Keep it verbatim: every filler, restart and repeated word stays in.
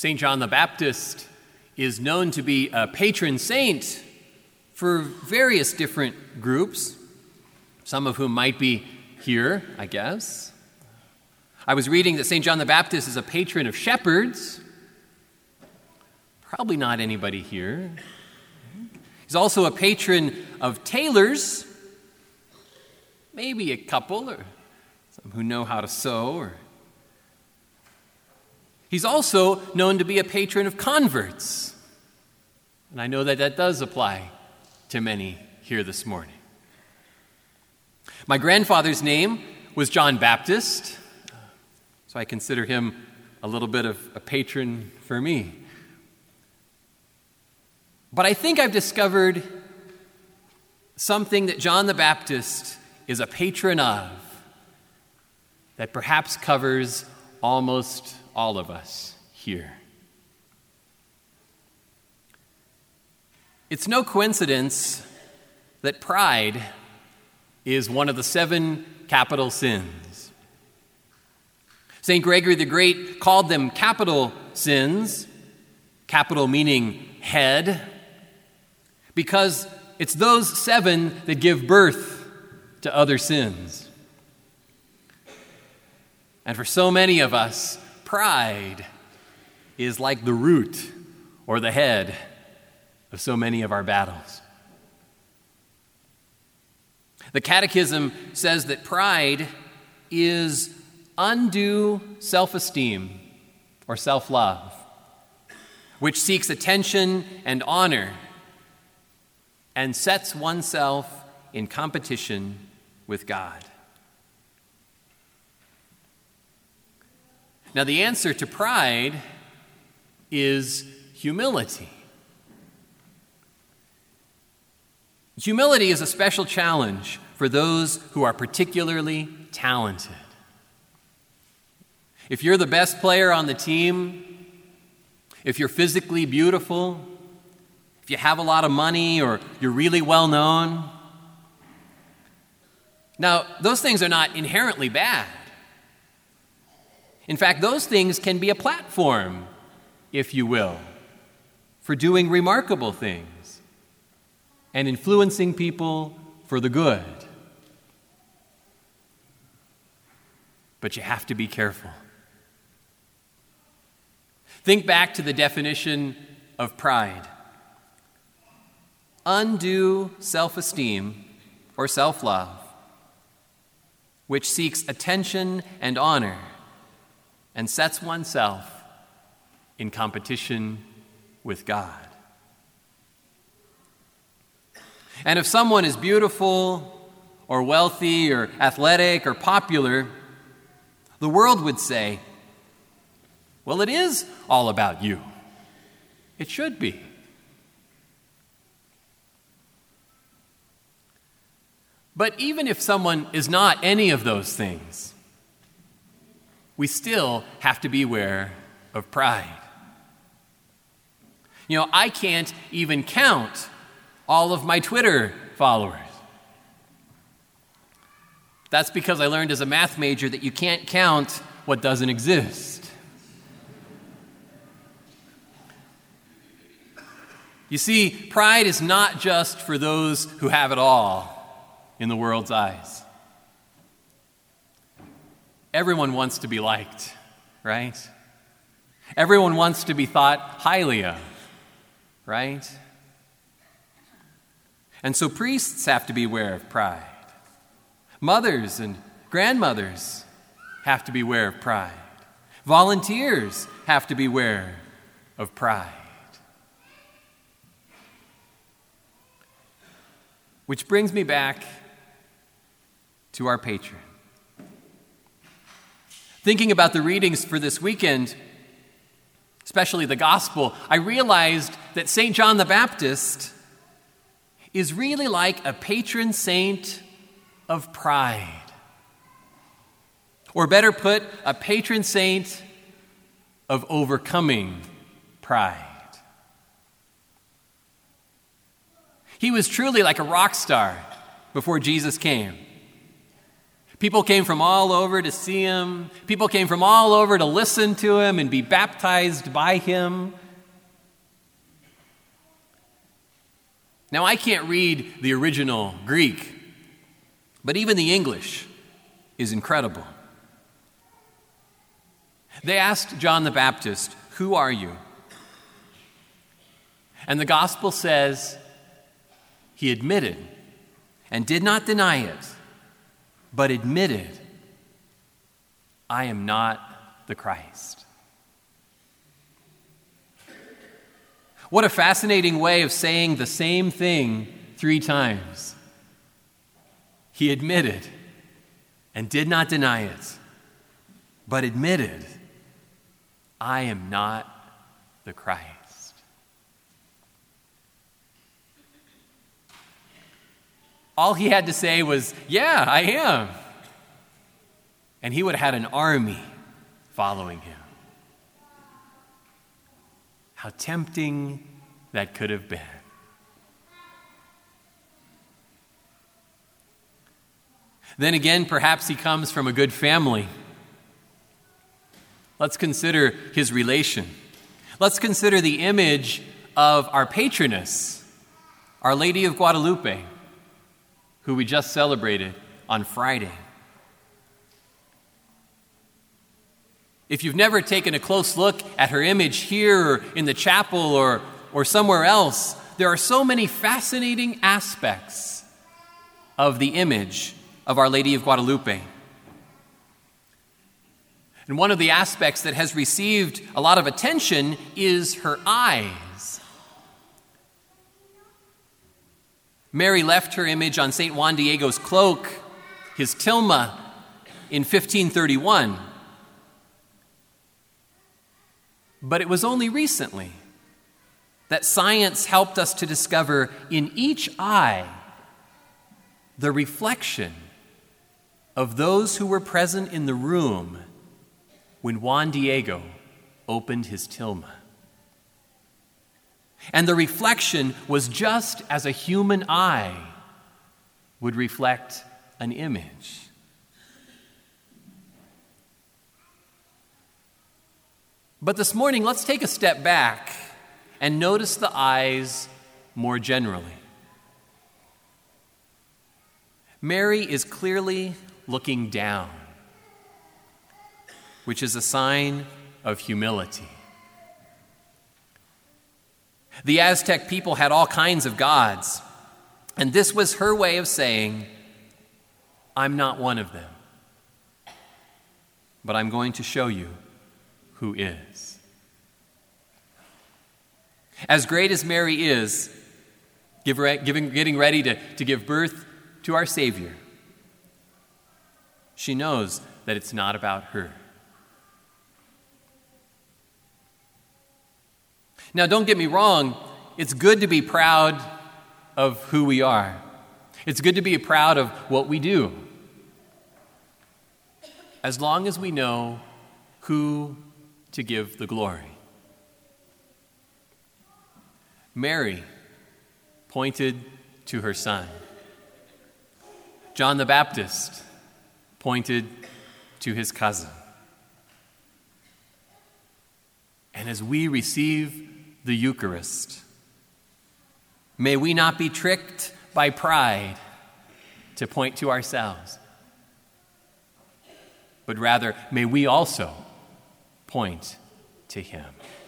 Saint John the Baptist is known to be a patron saint for various different groups, some of whom might be here, I guess. I was reading that Saint John the Baptist is a patron of shepherds. Probably not anybody here. He's also a patron of tailors, maybe a couple or some who know how to sew. Or He's also known to be a patron of converts. And I know that that does apply to many here this morning. My grandfather's name was John Baptist, so I consider him a little bit of a patron for me. But I think I've discovered something that John the Baptist is a patron of that perhaps covers almost all of us here. It's no coincidence that pride is one of the seven capital sins. Saint Gregory the Great called them capital sins, capital meaning head, because it's those seven that give birth to other sins. And for so many of us, pride is like the root or the head of so many of our battles. The Catechism says that pride is undue self-esteem or self-love, which seeks attention and honor and sets oneself in competition with God. Now, the answer to pride is humility. Humility is a special challenge for those who are particularly talented. If you're the best player on the team, if you're physically beautiful, if you have a lot of money or you're really well known, now, those things are not inherently bad. In fact, those things can be a platform, if you will, for doing remarkable things and influencing people for the good. But you have to be careful. Think back to the definition of pride. Undue self-esteem or self-love, which seeks attention and honor and sets oneself in competition with God. And if someone is beautiful or wealthy or athletic or popular, the world would say, well, it is all about you. It should be. But even if someone is not any of those things, we still have to beware of pride. You know, I can't even count all of my Twitter followers. That's because I learned as a math major that you can't count what doesn't exist. You see, pride is not just for those who have it all in the world's eyes. Everyone wants to be liked, right? Everyone wants to be thought highly of, right? And so priests have to beware of pride. Mothers and grandmothers have to beware of pride. Volunteers have to beware of pride. Which brings me back to our patron. Thinking about the readings for this weekend, especially the gospel, I realized that Saint John the Baptist is really like a patron saint of pride. Or better put, a patron saint of overcoming pride. He was truly like a rock star before Jesus came. People came from all over to see him. People came from all over to listen to him and be baptized by him. Now, I can't read the original Greek, but even the English is incredible. They asked John the Baptist, "Who are you?" And the gospel says he admitted and did not deny it, but admitted, "I am not the Christ." What a fascinating way of saying the same thing three times. He admitted and did not deny it, but admitted, "I am not the Christ." All he had to say was, "Yeah, I am." And he would have had an army following him. How tempting that could have been. Then again, perhaps he comes from a good family. Let's consider his relation. Let's consider the image of our patroness, Our Lady of Guadalupe, who we just celebrated on Friday. If you've never taken a close look at her image here or in the chapel or, or somewhere else, there are so many fascinating aspects of the image of Our Lady of Guadalupe. And one of the aspects that has received a lot of attention is her eyes. Mary left her image on Saint Juan Diego's cloak, his tilma, in fifteen thirty-one. But it was only recently that science helped us to discover in each eye the reflection of those who were present in the room when Juan Diego opened his tilma. And the reflection was just as a human eye would reflect an image. But this morning, let's take a step back and notice the eyes more generally. Mary is clearly looking down, which is a sign of humility. The Aztec people had all kinds of gods, and this was her way of saying, "I'm not one of them, but I'm going to show you who is." As great as Mary is, give, giving, getting ready to, to give birth to our Savior, she knows that it's not about her. Now, don't get me wrong, it's good to be proud of who we are. It's good to be proud of what we do, as long as we know who to give the glory. Mary pointed to her son. John the Baptist pointed to his cousin. And as we receive the Eucharist, may we not be tricked by pride to point to ourselves, but rather may we also point to him.